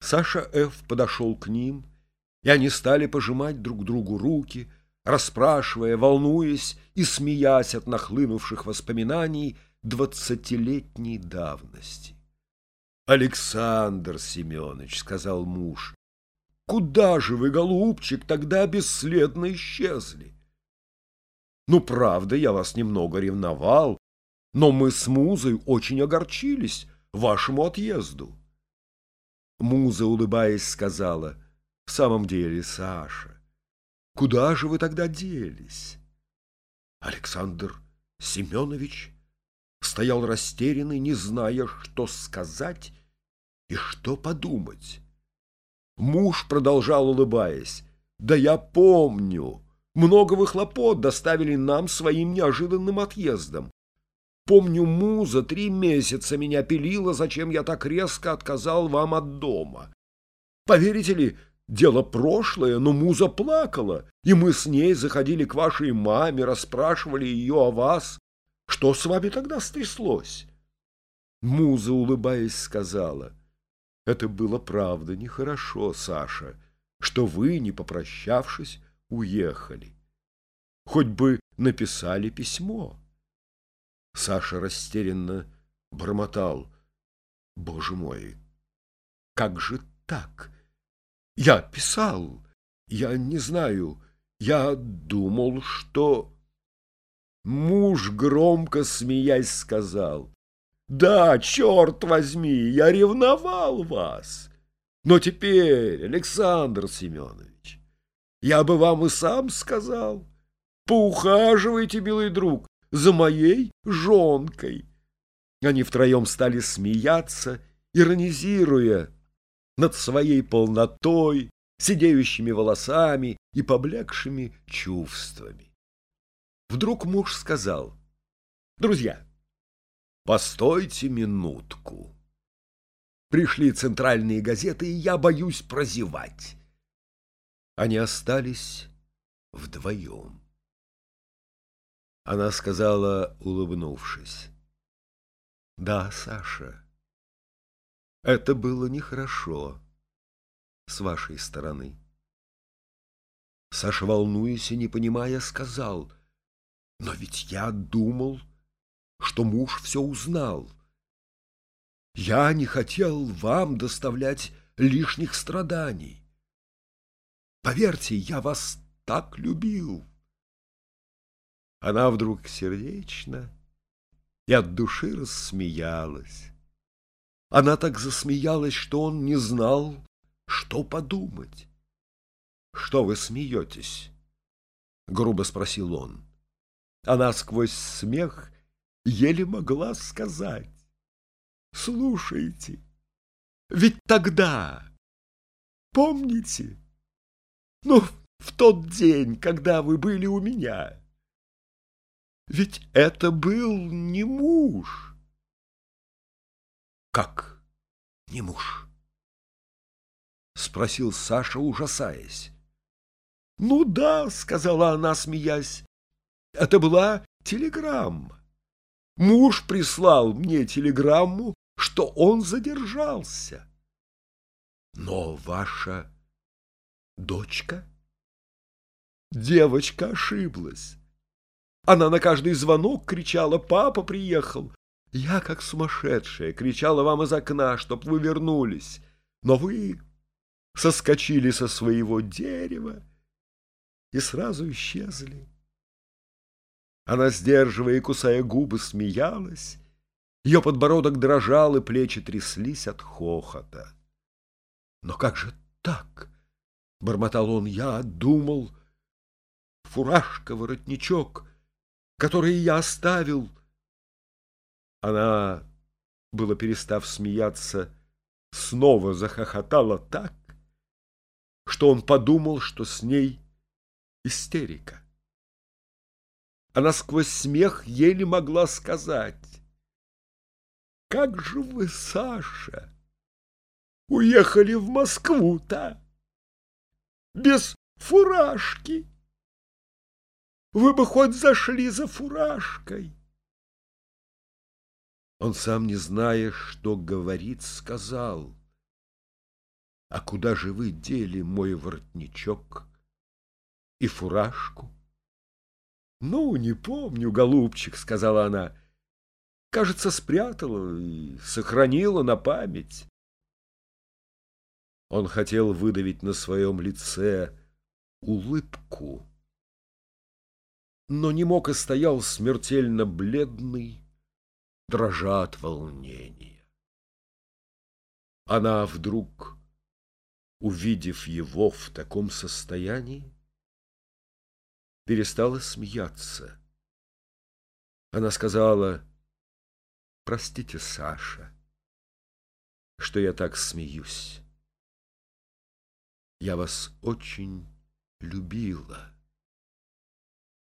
Саша Ф. подошел к ним, и они стали пожимать друг другу руки, расспрашивая, волнуясь и смеясь от нахлынувших воспоминаний двадцатилетней давности. «Александр Семенович, — сказал муж, — куда же вы, голубчик, тогда бесследно исчезли? Ну, правда, я вас немного ревновал, но мы с Музой очень огорчились вашему отъезду». Муза, улыбаясь, сказала: «В самом деле, Саша, куда же вы тогда делись?» Александр Семенович стоял растерянный, не зная, что сказать и что подумать. Муж продолжал, улыбаясь: «Да я помню, много вы хлопот доставили нам своим неожиданным отъездом. Помню, Муза 3 месяца меня пилила, зачем я так резко отказал вам от дома. Поверите ли, дело прошлое, но Муза плакала, и мы с ней заходили к вашей маме, расспрашивали ее о вас. Что с вами тогда стряслось?» Муза, улыбаясь, сказала: «Это было, правда, нехорошо, Саша, что вы, не попрощавшись, уехали. Хоть бы написали письмо». Саша растерянно бормотал: «Боже мой, как же так? Я писал, я не знаю, я думал, что...» Муж, громко смеясь, сказал: «Да, черт возьми, я ревновал вас. Но теперь, Александр Семенович, я бы вам и сам сказал: поухаживайте, милый друг, за моей жонкой». Они втроем стали смеяться, иронизируя над своей полнотой, сидеющими волосами и поблекшими чувствами. Вдруг муж сказал: «Друзья, постойте минутку. Пришли центральные газеты, и я боюсь прозевать». Они остались вдвоем. Она сказала, улыбнувшись: «Да, Саша, это было нехорошо с вашей стороны». Саша, волнуясь и не понимая, сказал: «Но ведь я думал, что муж все узнал. Я не хотел вам доставлять лишних страданий. Поверьте, я вас так любил». Она вдруг сердечно и от души рассмеялась. Она так засмеялась, что он не знал, что подумать. «Что вы смеетесь?» — грубо спросил он. Она сквозь смех еле могла сказать: «Слушайте, ведь тогда, помните, ну, в тот день, когда вы были у меня, ведь это был не муж». «Как не муж?» — спросил Саша, ужасаясь. «Ну да», — сказала она, смеясь, — «это была телеграмма. Муж прислал мне телеграмму, что он задержался». «Но ваша дочка?» Девочка ошиблась. Она на каждый звонок кричала: «Папа приехал!» Я, как сумасшедшая, кричала вам из окна, чтоб вы вернулись. Но вы соскочили со своего дерева и сразу исчезли. Она, сдерживая и кусая губы, смеялась. Ее подбородок дрожал, и плечи тряслись от хохота. «Но как же так?» — бормотал он. «Я думал, фуражка, воротничок, которые я оставил...» Она, было перестав смеяться, снова захохотала так, что он подумал, что с ней истерика. Она сквозь смех еле могла сказать: «Как же вы, Саша, уехали в Москву-то без фуражки? Вы бы хоть зашли за фуражкой». Он, сам не зная, что говорит, сказал: А куда же вы дели мой воротничок и фуражку? Ну, не помню, голубчик, сказала она. Кажется, спрятала и сохранила на память. Он хотел выдавить на своем лице улыбку, но не мог и стоял смертельно бледный, дрожа от волнения. Она вдруг, увидев его в таком состоянии, перестала смеяться. Она сказала: «Простите, Саша, что я так смеюсь. Я вас очень любила».